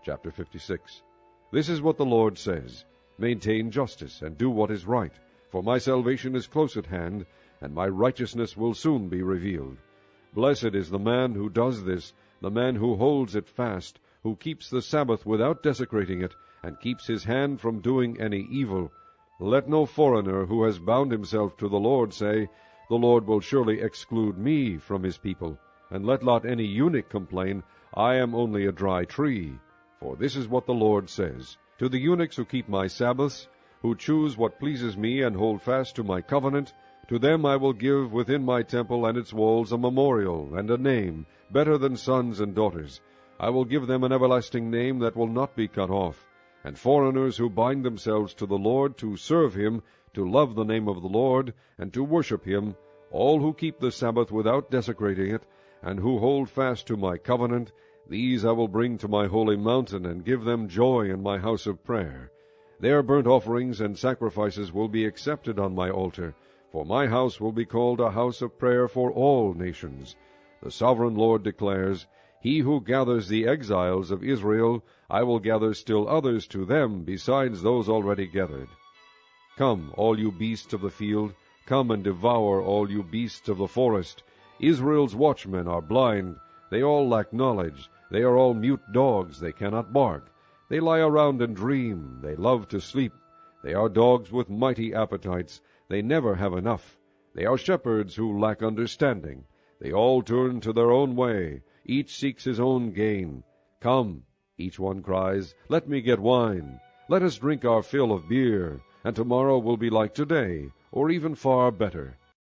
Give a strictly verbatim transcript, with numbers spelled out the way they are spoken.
Chapter fifty-six. This is what the Lord says, Maintain justice, and do what is right, for my salvation is close at hand, and my righteousness will soon be revealed. Blessed is the man who does this, the man who holds it fast, who keeps the Sabbath without desecrating it, and keeps his hand from doing any evil. Let no foreigner who has bound himself to the Lord say, The Lord will surely exclude me from his people. And let not any eunuch complain, I am only a dry tree. For this is what the Lord says, To the eunuchs who keep my Sabbaths, who choose what pleases me and hold fast to my covenant, to them I will give within my temple and its walls a memorial and a name, better than sons and daughters. I will give them an everlasting name that will not be cut off. And foreigners who bind themselves to the Lord to serve him, to love the name of the Lord, and to worship him, all who keep the Sabbath without desecrating it, and who hold fast to my covenant, these I will bring to my holy mountain, and give them joy in my house of prayer. Their burnt offerings and sacrifices will be accepted on my altar, for my house will be called a house of prayer for all nations. The sovereign Lord declares, He who gathers the exiles of Israel, I will gather still others to them besides those already gathered. Come, all you beasts of the field, come and devour all you beasts of the forest. Israel's watchmen are blind, they all lack knowledge, they are all mute dogs, they cannot bark. They lie around and dream, they love to sleep. They are dogs with mighty appetites, they never have enough. They are shepherds who lack understanding. They all turn to their own way, each seeks his own gain. Come, each one cries, Let me get wine. Let us drink our fill of beer, and tomorrow will be like today, or even far better.